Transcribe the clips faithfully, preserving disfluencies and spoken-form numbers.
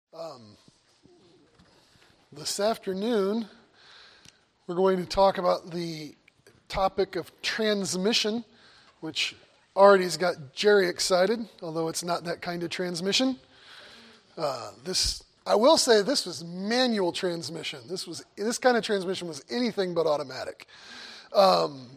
Um, this afternoon, we're going to talk about the topic of transmission, which already has got Jerry excited, although it's not that kind of transmission. Uh, this, I will say, this was manual transmission. This was this kind of transmission was anything but automatic. Um,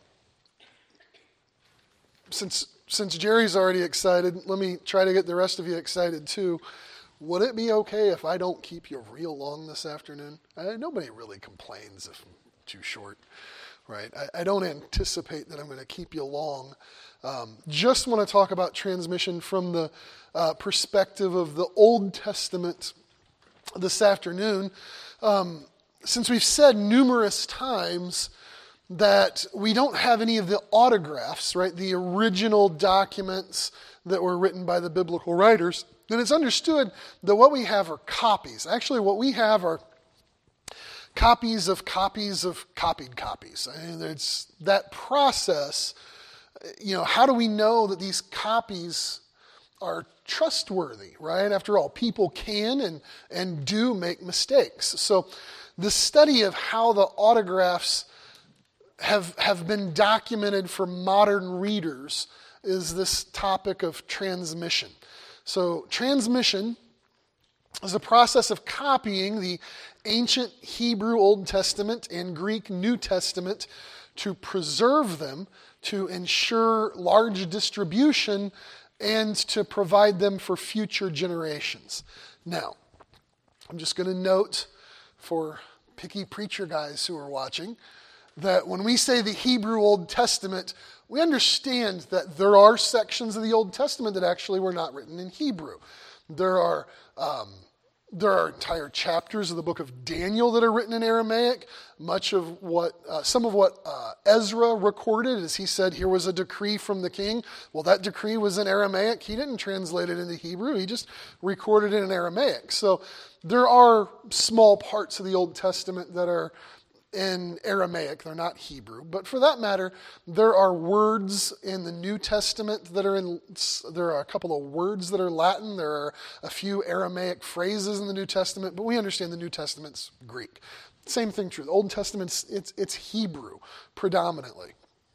since since Jerry's already excited, let me try to get the rest of you excited too. Would it be okay if I don't keep you real long this afternoon? I, nobody really complains if I'm too short, right? I, I don't anticipate that I'm going to keep you long. Um, just want to talk about transmission from the uh, perspective of the Old Testament this afternoon. Um, since we've said numerous times that we don't have any of the autographs, right? The original documents that were written by the biblical writers, then it's understood that what we have are copies. Actually, what we have are copies of copies of copied copies. And it's that process. You know, how do we know that these copies are trustworthy, right? After all, people can and, and do make mistakes. So the study of how the autographs have, have been documented for modern readers is this topic of transmission. So transmission is a process of copying the ancient Hebrew Old Testament and Greek New Testament to preserve them, to ensure large distribution, and to provide them for future generations. Now, I'm just going to note for picky preacher guys who are watching that when we say the Hebrew Old Testament, we understand that there are sections of the Old Testament that actually were not written in Hebrew. There are um, there are entire chapters of the book of Daniel that are written in Aramaic. Much of what, uh, some of what uh, Ezra recorded, as he said, here was a decree from the king. Well, that decree was in Aramaic. He didn't translate it into Hebrew. He just recorded it in Aramaic. So there are small parts of the Old Testament that are in Aramaic. They're not Hebrew. But for that matter, there are words in the New Testament that are in, there are a couple of words that are Latin. There are a few Aramaic phrases in the New Testament, but we understand the New Testament's Greek. Same thing true. The Old Testament's, it's, it's Hebrew predominantly.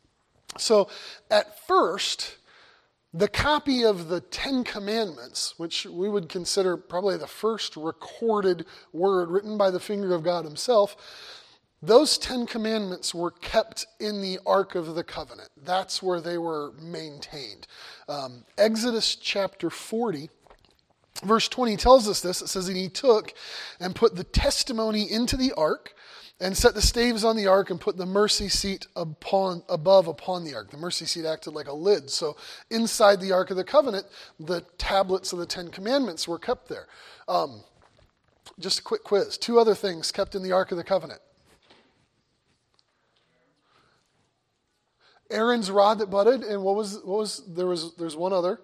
So at first, the copy of the Ten Commandments, which we would consider probably the first recorded word written by the finger of God himself, those Ten Commandments were kept in the Ark of the Covenant. That's where they were maintained. Um, Exodus chapter forty, verse twenty tells us this. It says, "And he took and put the testimony into the ark, and set the staves on the ark, and put the mercy seat upon above upon the ark." The mercy seat acted like a lid. So inside the Ark of the Covenant, the tablets of the Ten Commandments were kept there. Um, just a quick quiz. Two other things kept in the Ark of the Covenant. Aaron's rod that budded, and what was what was there was there's one other.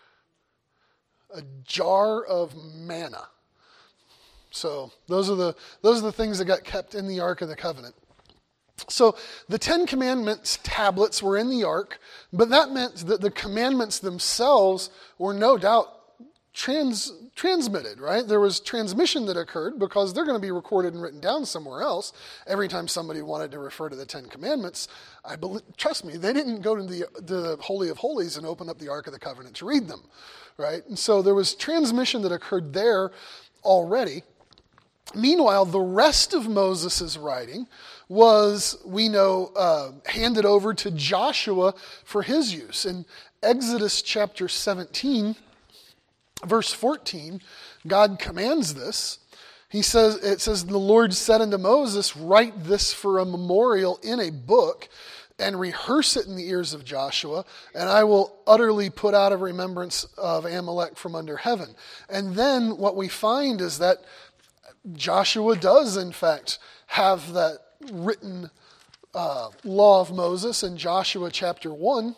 A jar of manna. So those are the those are the things that got kept in the Ark of the Covenant. So the Ten Commandments tablets were in the ark, but that meant that the commandments themselves were no doubt trans transmitted, right? There was transmission that occurred because they're going to be recorded and written down somewhere else. Every time somebody wanted to refer to the Ten Commandments, I believe, trust me, they didn't go to the, the Holy of Holies and open up the Ark of the Covenant to read them, right? And so there was transmission that occurred there already. Meanwhile, the rest of Moses' writing was, we know, uh, handed over to Joshua for his use. In Exodus chapter seventeen, verse fourteen, God commands this. He says, it says, "The Lord said unto Moses, write this for a memorial in a book, and rehearse it in the ears of Joshua, and I will utterly put out of remembrance of Amalek from under heaven." And then what we find is that Joshua does, in fact, have that written uh, law of Moses in Joshua chapter one.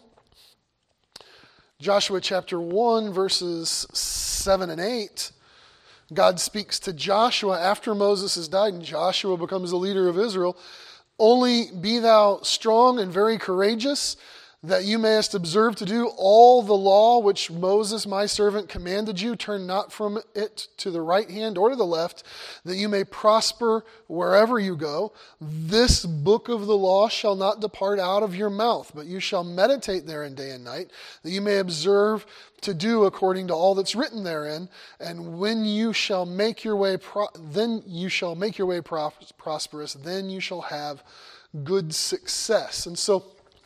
Joshua chapter one, verses seven and eight, God speaks to Joshua after Moses has died and Joshua becomes the leader of Israel. "Only be thou strong and very courageous, that you mayest observe to do all the law which Moses my servant commanded you. Turn not from it to the right hand or to the left, that you may prosper wherever you go. This book of the law shall not depart out of your mouth, but you shall meditate therein day and night, that you may observe to do according to all that's written therein. And when you shall make your way, pro- then you shall make your way pro- prosperous. Then you shall have good success. And so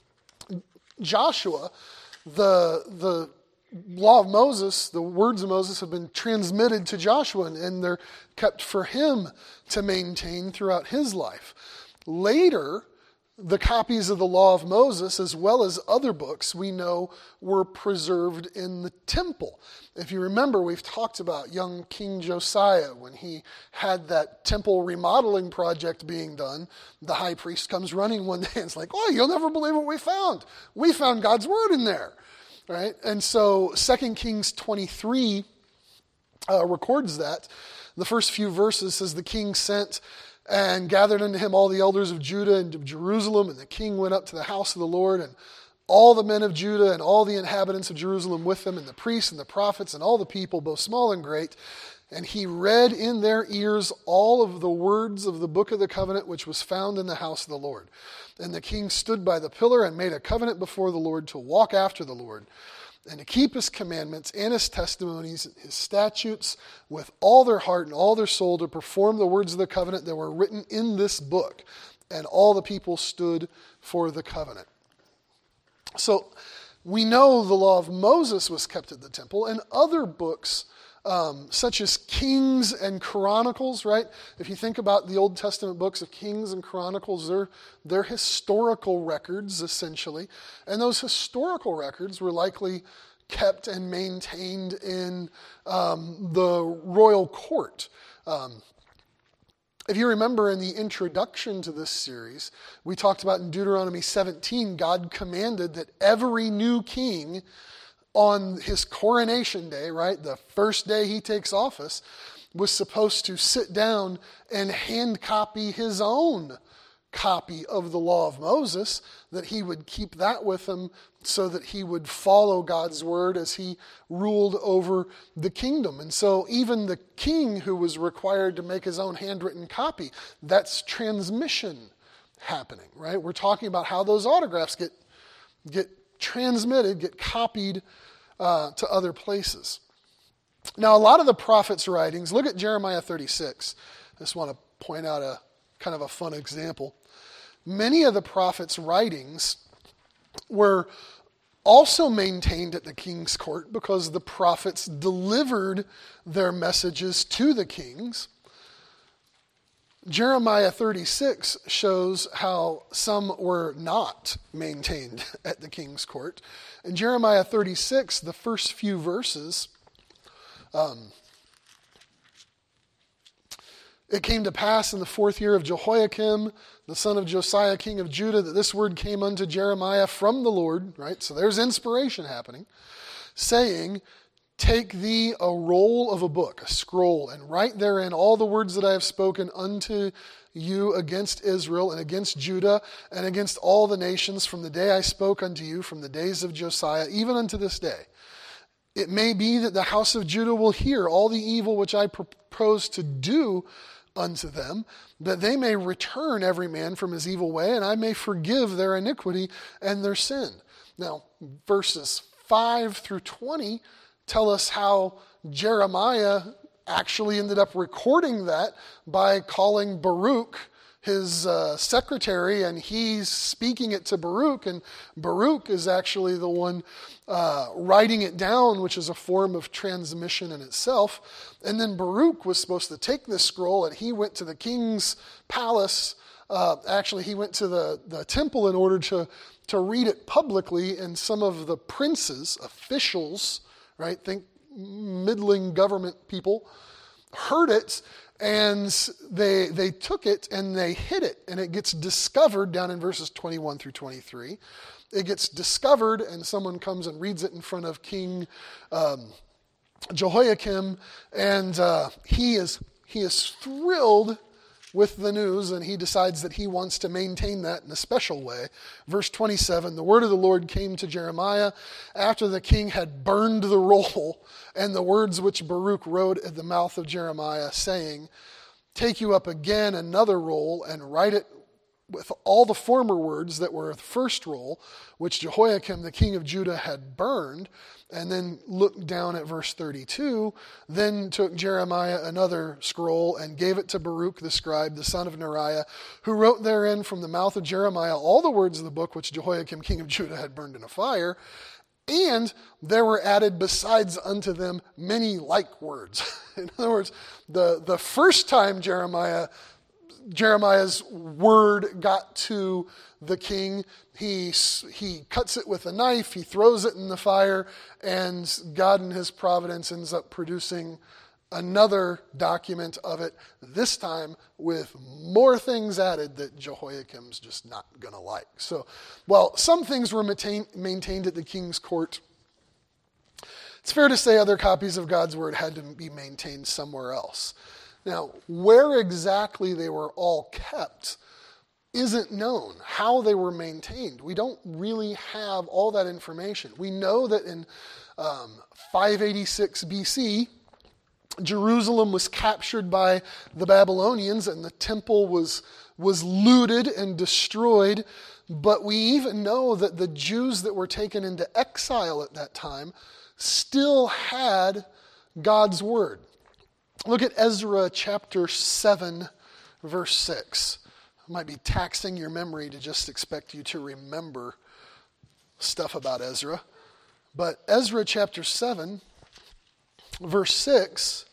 Joshua, the the law of Moses, the words of Moses have been transmitted to Joshua, and, and they're kept for him to maintain throughout his life. Later, the copies of the law of Moses, as well as other books, we know were preserved in the temple. If you remember, we've talked about young King Josiah. When he had that temple remodeling project being done, the high priest comes running one day and is like, oh, you'll never believe what we found. We found God's word in there. Right? And so Second Kings twenty-three uh, records that. The first few verses says, the king sent and gathered unto him all the elders of Judah and of Jerusalem, and the king went up to the house of the Lord, and all the men of Judah and all the inhabitants of Jerusalem with him, and the priests and the prophets and all the people, both small and great. And he read in their ears all of the words of the book of the covenant which was found in the house of the Lord. And the king stood by the pillar and made a covenant before the Lord to walk after the Lord, and to keep his commandments and his testimonies, his statutes, with all their heart and all their soul, to perform the words of the covenant that were written in this book. And all the people stood for the covenant. So we know the law of Moses was kept at the temple, and other books um, such as Kings and Chronicles, right? If you think about the Old Testament books of Kings and Chronicles, they're, they're historical records, essentially. And those historical records were likely kept and maintained in um, the royal court. Um, If you remember in the introduction to this series, we talked about in Deuteronomy seventeen, God commanded that every new king on his coronation day, right, the first day he takes office, was supposed to sit down and hand copy his own copy of the law of Moses, that he would keep that with him so that he would follow God's word as he ruled over the kingdom. And so even the king who was required to make his own handwritten copy, that's transmission happening, right? We're talking about how those autographs get, get transmitted, get copied uh, to other places. Now, a lot of the prophets' writings, look at Jeremiah thirty-six. I just want to point out a kind of a fun example. Many of the prophets' writings were also maintained at the king's court because the prophets delivered their messages to the kings. Jeremiah thirty-six shows how some were not maintained at the king's court. In Jeremiah thirty-six, the first few verses, um, it came to pass in the fourth year of Jehoiakim, the son of Josiah, king of Judah, that this word came unto Jeremiah from the Lord, right? So there's inspiration happening, saying, take thee a roll of a book, a scroll, and write therein all the words that I have spoken unto you against Israel and against Judah and against all the nations from the day I spoke unto you, from the days of Josiah, even unto this day. It may be that the house of Judah will hear all the evil which I propose to do unto them, that they may return every man from his evil way, and I may forgive their iniquity and their sin. Now, verses five through twenty tell us how Jeremiah actually ended up recording that by calling Baruch his uh, secretary, and he's speaking it to Baruch, and Baruch is actually the one uh, writing it down, which is a form of transmission in itself. And then Baruch was supposed to take this scroll, and he went to the king's palace. Uh, actually, he went to the, the temple in order to, to read it publicly, and some of the princes, officials, right, think middling government people, heard it, and they they took it and they hid it, and it gets discovered down in verses twenty-one through twenty-three. It gets discovered, and someone comes and reads it in front of King um, Jehoiakim, and uh, he is he is thrilled with the news, and he decides that he wants to maintain that in a special way. Verse twenty-seven, the word of the Lord came to Jeremiah after the king had burned the roll and the words which Baruch wrote at the mouth of Jeremiah, saying, take you up again another roll and write it with all the former words that were the first roll, which Jehoiakim the king of Judah had burned. And then look down at verse thirty-two. Then took Jeremiah another scroll and gave it to Baruch the scribe, the son of Neriah, who wrote therein from the mouth of Jeremiah all the words of the book which Jehoiakim king of Judah had burned in a fire. And there were added besides unto them many like words. In other words, the, the first time Jeremiah Jeremiah's word got to the king, he he cuts it with a knife, he throws it in the fire, and God in his providence ends up producing another document of it, this time with more things added that Jehoiakim's just not going to like. So, while some things were maintain, maintained at the king's court, it's fair to say other copies of God's word had to be maintained somewhere else. Now, where exactly they were all kept isn't known, how they were maintained. We don't really have all that information. We know that in um, five eighty-six B C, Jerusalem was captured by the Babylonians and the temple was, was looted and destroyed. But we even know that the Jews that were taken into exile at that time still had God's word. Look at Ezra chapter seven, verse six. It might be taxing your memory to just expect you to remember stuff about Ezra. But Ezra chapter seven, verse six,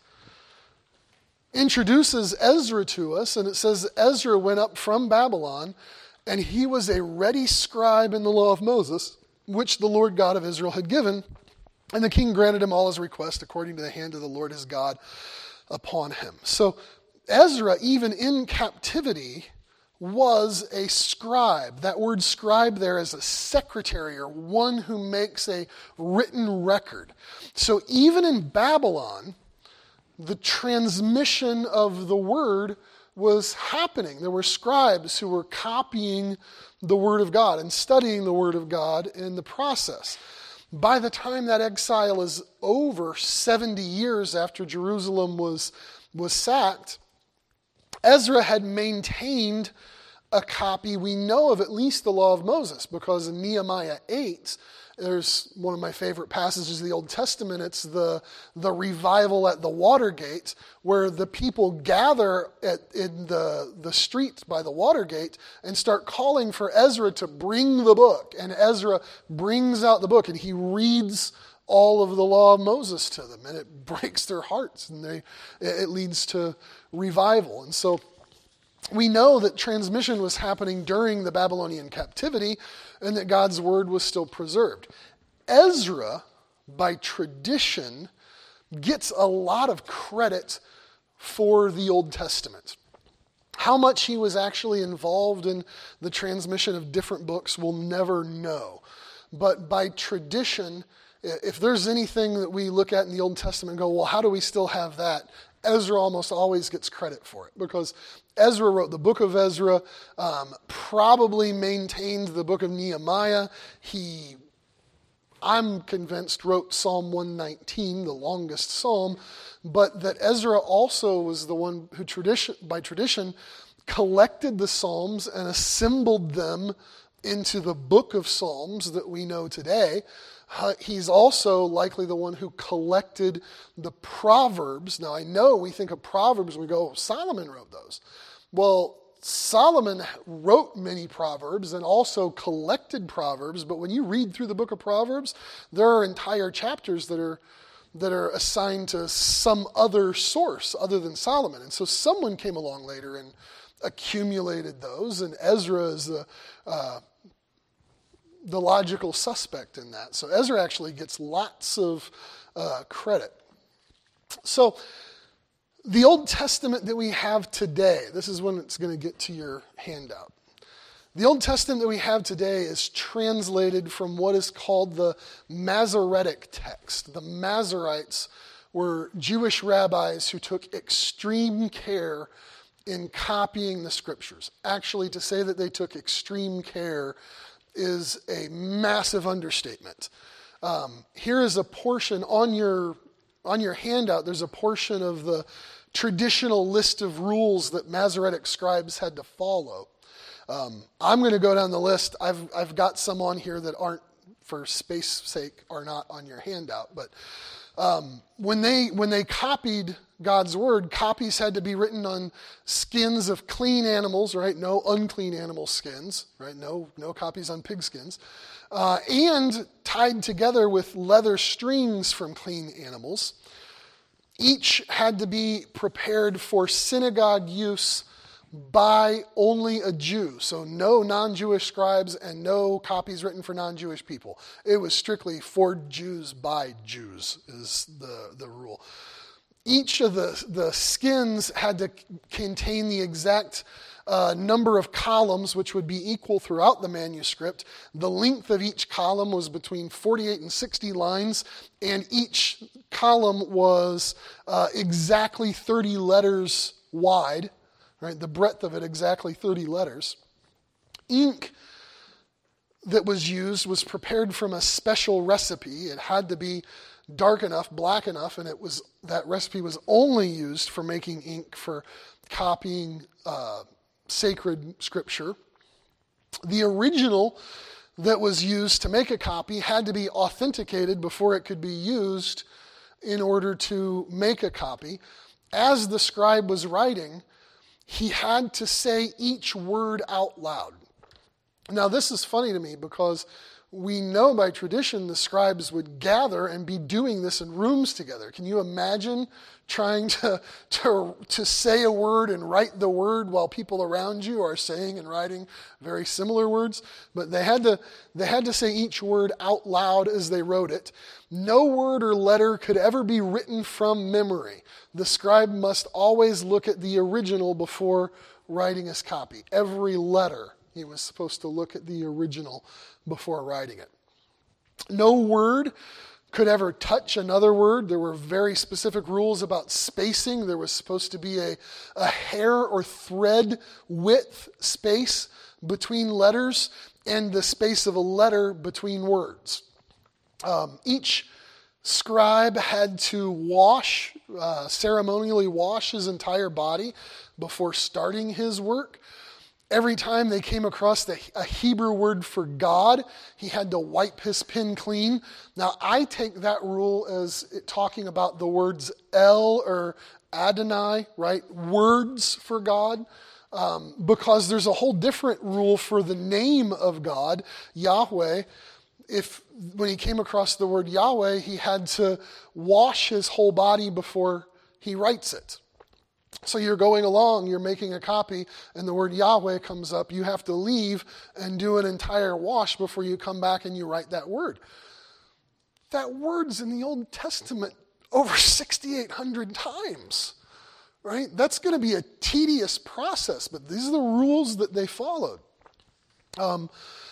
introduces Ezra to us, and it says, Ezra went up from Babylon, and he was a ready scribe in the law of Moses, which the Lord God of Israel had given, and the king granted him all his requests according to the hand of the Lord his God upon him. So Ezra, even in captivity, was a scribe. That word scribe there is a secretary or one who makes a written record. So even in Babylon, the transmission of the word was happening. There were scribes who were copying the word of God and studying the word of God in the process. By the time that exile is over, seventy years after Jerusalem was, was sacked, Ezra had maintained a copy. We know of at least the law of Moses, because in Nehemiah eight, there's one of my favorite passages of the Old Testament. It's the, the revival at the Watergate, where the people gather at, in the, the street by the Watergate and start calling for Ezra to bring the book. And Ezra brings out the book, and he reads all of the law of Moses to them, and it breaks their hearts, and they it leads to revival. And so we know that transmission was happening during the Babylonian captivity and that God's word was still preserved. Ezra, by tradition, gets a lot of credit for the Old Testament. How much he was actually involved in the transmission of different books, we'll never know. But by tradition, if there's anything that we look at in the Old Testament and go, well, how do we still have that? Ezra almost always gets credit for it, because Ezra wrote the book of Ezra, um, probably maintained the book of Nehemiah. He, I'm convinced, wrote Psalm one nineteen, the longest psalm, but that Ezra also was the one who, tradition, by tradition, collected the Psalms and assembled them into the book of Psalms that we know today. Uh, he's also likely the one who collected the Proverbs. Now, I know we think of Proverbs and we go, oh, Solomon wrote those. Well, Solomon wrote many Proverbs and also collected Proverbs, but when you read through the book of Proverbs, there are entire chapters that are that are assigned to some other source other than Solomon. And so someone came along later and accumulated those, and Ezra is the uh, the logical suspect in that. So Ezra actually gets lots of uh, credit. So the Old Testament that we have today, this is when it's going to get to your handout. The Old Testament that we have today is translated from what is called the Masoretic text. The Masoretes were Jewish rabbis who took extreme care in copying the scriptures. Actually, to say that they took extreme care is a massive understatement. Um, here is a portion on your on your handout. There's a portion of the traditional list of rules that Masoretic scribes had to follow. Um, I'm going to go down the list. I've I've got some on here that aren't, for space sake, are not on your handout. But um, when they when they copied God's word, copies had to be written on skins of clean animals, right? No unclean animal skins, right? No no copies on pig skins, uh, and tied together with leather strings from clean animals. Each had to be prepared for synagogue use by only a Jew. So no non-Jewish scribes and no copies written for non-Jewish people. It was strictly for Jews by Jews is the, the rule. Each of the, the skins had to contain the exact uh, number of columns, which would be equal throughout the manuscript. The length of each column was between forty-eight and sixty lines, and each column was uh, exactly thirty letters wide. Right, the breadth of it exactly thirty letters. Ink that was used was prepared from a special recipe. It had to be dark enough, black enough, and it was that recipe was only used for making ink for copying uh, sacred scripture. The original that was used to make a copy had to be authenticated before it could be used in order to make a copy. As the scribe was writing, he had to say each word out loud. Now, this is funny to me because we know by tradition the scribes would gather and be doing this in rooms together. Can you imagine trying to, to, to say a word and write the word while people around you are saying and writing very similar words? But they had to, they had to say each word out loud as they wrote it. No word or letter could ever be written from memory. The scribe must always look at the original before writing his copy. Every letter, he was supposed to look at the original before writing it. No word could ever touch another word. There were very specific rules about spacing. There was supposed to be a, a hair or thread width space between letters and the space of a letter between words. Um, each scribe had to wash, uh, ceremonially wash his entire body before starting his work. Every time they came across the, a Hebrew word for God, he had to wipe his pen clean. Now, I take that rule as it talking about the words El or Adonai, right? Words for God. Um, because there's a whole different rule for the name of God, Yahweh. If when he came across the word Yahweh, he had to wash his whole body before he writes it. So you're going along, you're making a copy, and the word Yahweh comes up. You have to leave and do an entire wash before you come back and you write that word. That word's in the Old Testament over sixty-eight hundred times, right? That's going to be a tedious process, but these are the rules that they followed. Um,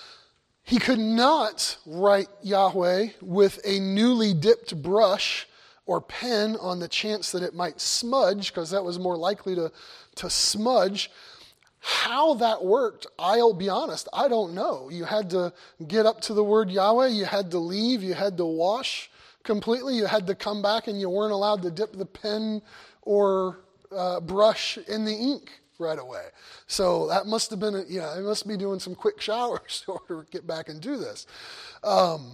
he could not write Yahweh with a newly dipped brush or pen on the chance that it might smudge, because that was more likely to, to smudge. How that worked, I'll be honest, I don't know. You had to get up to the word Yahweh, you had to leave, you had to wash completely, you had to come back, and you weren't allowed to dip the pen or uh, brush in the ink right away. So that must have been, a, you know, they must be doing some quick showers in order to get back and do this. Um,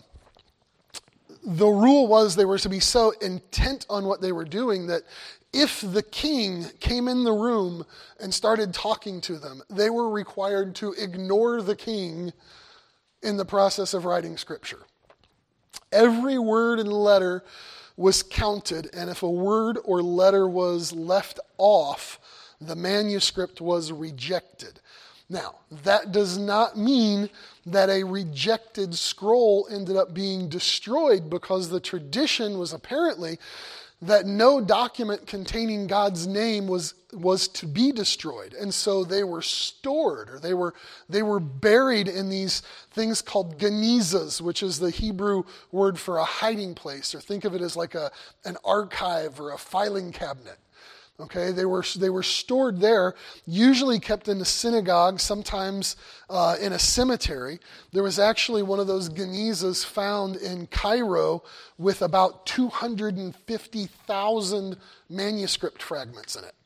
The rule was they were to be so intent on what they were doing that if the king came in the room and started talking to them, they were required to ignore the king in the process of writing scripture. Every word and letter was counted, and if a word or letter was left off, the manuscript was rejected. Now, that does not mean that a rejected scroll ended up being destroyed, because the tradition was apparently that no document containing God's name was, was to be destroyed. And so they were stored, or they were, they were buried in these things called genizas, which is the Hebrew word for a hiding place, or think of it as like a, an archive or a filing cabinet. Okay, they were they were stored there, usually kept in the synagogue, sometimes uh, in a cemetery. There was actually one of those Genizas found in Cairo with about two hundred fifty thousand manuscript fragments in it.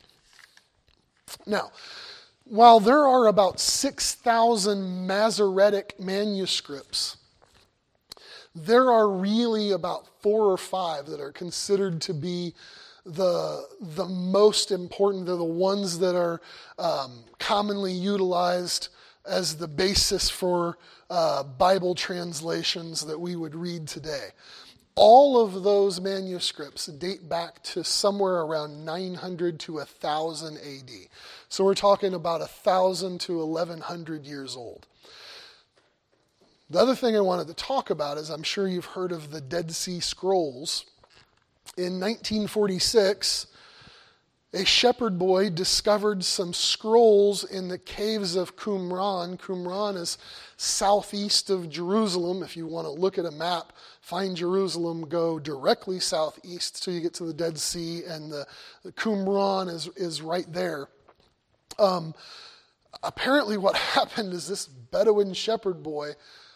Now, while there are about six thousand Masoretic manuscripts, there are really about four or five that are considered to be the the most important. They're the ones that are um, commonly utilized as the basis for uh, Bible translations that we would read today. All of those manuscripts date back to somewhere around nine hundred to one thousand A D. So we're talking about one thousand to eleven hundred years old. The other thing I wanted to talk about is I'm sure you've heard of the Dead Sea Scrolls. In nineteen forty-six, a shepherd boy discovered some scrolls in the caves of Qumran. Qumran is southeast of Jerusalem. If you want to look at a map, find Jerusalem, go directly southeast till you get to the Dead Sea, and the, the Qumran is, is right there. Um, apparently what happened is this Bedouin shepherd boy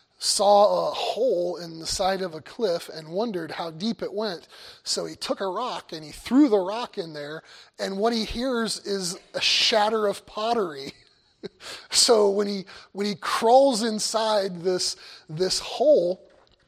saw a hole in the side of a cliff and wondered how deep it went. So he took a rock and he threw the rock in there, and what he hears is a shatter of pottery. So when he when he crawls inside this, this hole,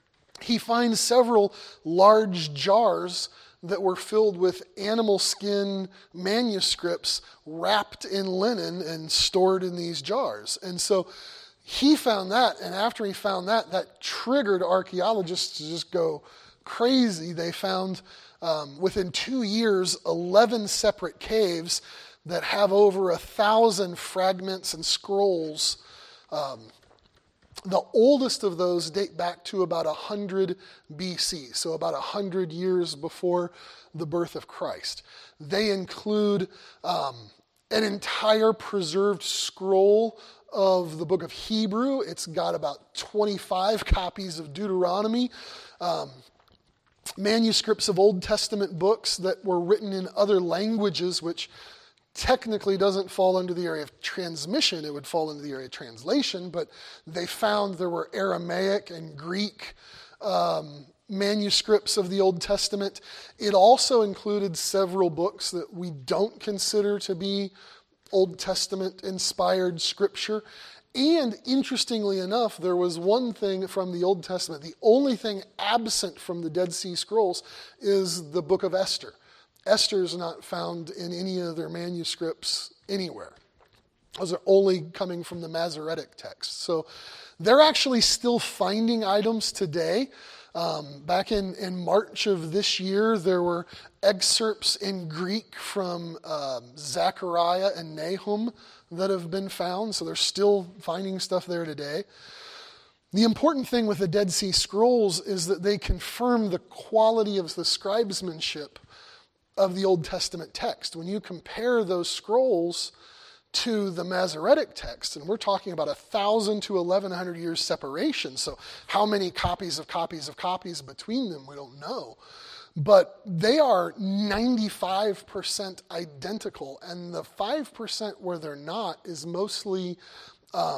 he finds several large jars that were filled with animal skin manuscripts wrapped in linen and stored in these jars. And so he found that, and after he found that, that triggered archaeologists to just go crazy. They found, um, within two years, eleven separate caves that have over a thousand fragments and scrolls. Um, the oldest of those date back to about one hundred B C, so about one hundred years before the birth of Christ. They include um, an entire preserved scroll of the book of Hebrew. It's got about twenty-five copies of Deuteronomy, um, manuscripts of Old Testament books that were written in other languages, which technically doesn't fall under the area of transmission. It would fall into the area of translation, but they found there were Aramaic and Greek um, manuscripts of the Old Testament. It also included several books that we don't consider to be Old Testament inspired scripture. And interestingly enough, there was one thing from the Old Testament. The only thing absent from the Dead Sea Scrolls is the book of Esther. Esther is not found in any of their manuscripts anywhere. Those are only coming from the Masoretic text. So they're actually still finding items today. Um, back in, in March of this year, there were excerpts in Greek from um, Zechariah and Nahum that have been found, so they're still finding stuff there today. The important thing with the Dead Sea Scrolls is that they confirm the quality of the scribesmanship of the Old Testament text. When you compare those scrolls to the Masoretic text, and we're talking about a thousand to eleven hundred years separation. So how many copies of copies of copies between them, we don't know. But they are ninety-five percent identical, and the five percent where they're not is mostly um,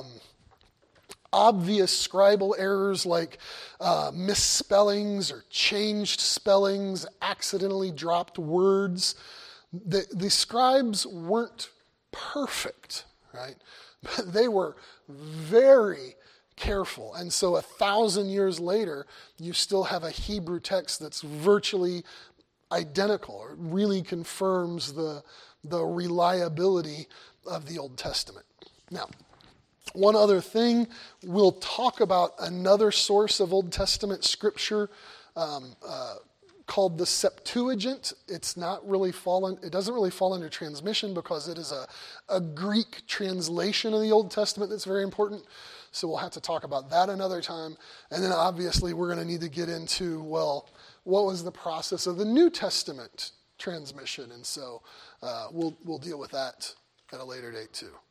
obvious scribal errors like uh, misspellings or changed spellings, accidentally dropped words. The, the scribes weren't perfect, right? But they were very careful. And so a thousand years later, you still have a Hebrew text that's virtually identical. It really confirms the, the reliability of the Old Testament. Now, one other thing, we'll talk about another source of Old Testament scripture um, uh, called the Septuagint. It's not really fallen, it doesn't really fall under transmission because it is a, a Greek translation of the Old Testament that's very important. So we'll have to talk about that another time. And then obviously we're going to need to get into, well, what was the process of the New Testament transmission? And so uh, we'll we'll deal with that at a later date too.